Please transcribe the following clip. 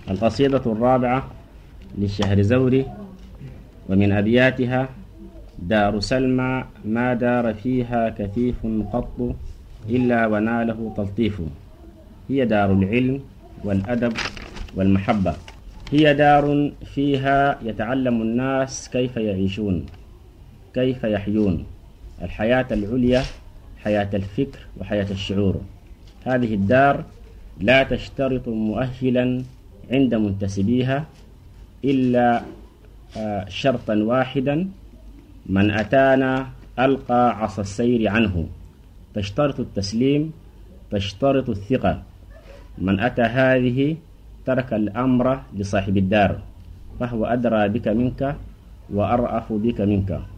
القصيدة الرابعة للشهرزوري، ومن أبياتها: دار سلمى ما دار فيها كثيف قط إلا وناله تلطيف. هي دار العلم والأدب والمحبة، هي دار فيها يتعلم الناس كيف يعيشون، كيف يحيون الحياة العليا، حياة الفكر وحياة الشعور. هذه الدار لا تشترط مؤهلا عند منتسبيها إلا شرطا واحدا: من أتانا ألقى عصا السير عنه. تشترط التسليم، تشترط الثقة. من أتى هذه ترك الأمر لصاحب الدار، فهو أدرى بك منك وأرأف بك منك.